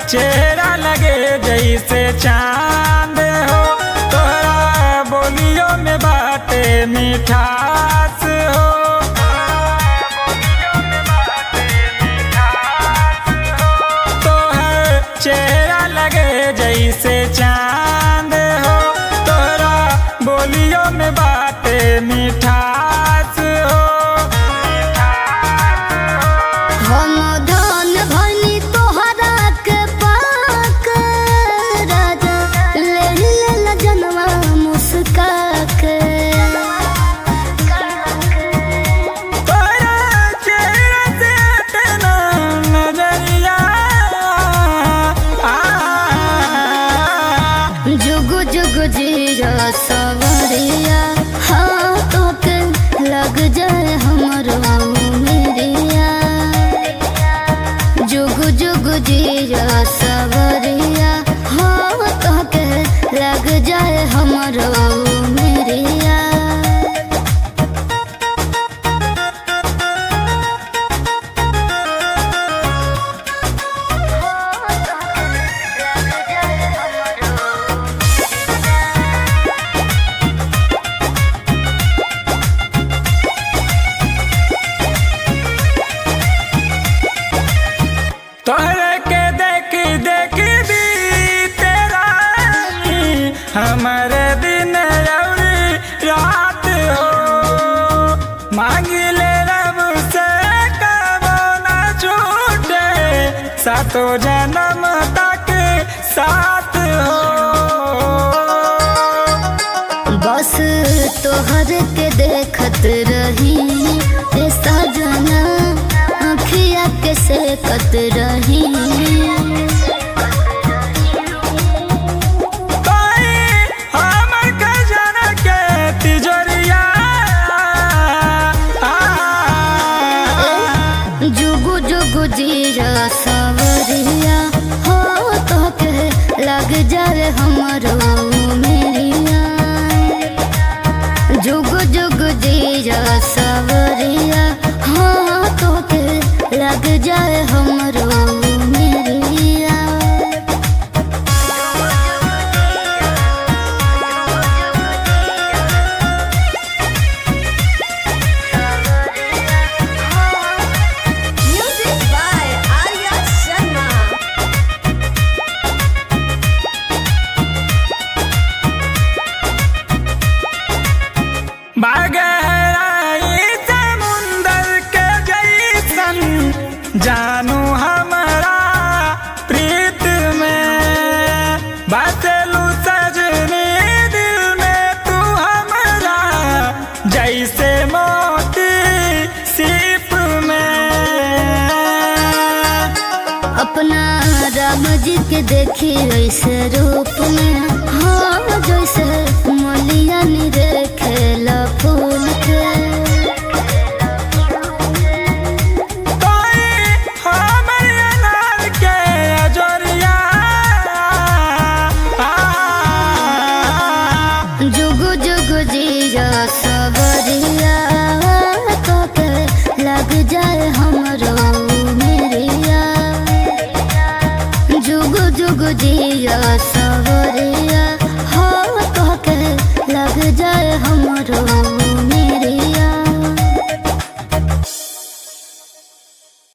चेहरा लगे जैसे चांद हो, तोहरा बोलियों में बाटे मिठास हो। तोहर चेहरा लगे जैसे चांद हो, तोहरा बोलियों में बाटे मिठास हो। हम धन भनी तोहरा के पाक राजा, ले ले जनवा मुस्का के। तोहरा चेहरा से हटना नजरिया, जुग जुग जिया सवरिया, हाथों के लग जाए हमरो मेरिया। जुग जुग जिया सवरिया, हाथों के लग जाए हमरो मेरिया। तोहरे के देख देख भी तेरा हमारे दिन और रात हो। मांगिले रब से कबो ना छूटे, सातों जन्म तक साथ हो। बस तोहर के देखत रही ए सजना, अखिया के सेकत रही। कोई हमर खजाना के तिजोरिया, जुगु जुगु जिया सवरिया, हो तो के लग जाए हमरो मेरिया। जुगु जुगु जिया सवरिया, हो तो के लग जाए हमरो मेरिया। Music by Arya Sharma. बागहराई समुंदर के जैसन जानू हमारा प्रीत में। बसलू सजनी दिल में तू हमारा, जैसे मोती सीप में। अपना राम जी के देखी ऐसे रूप में, हाँ जैसे मलिया नी देखेला फूल के। कोई हमर अनार के अजोरिया, जुगु जुगु जिया सवरिया, तो के लग जाए हमरो मेरिया। जुगु जुगु जिया सवरिया,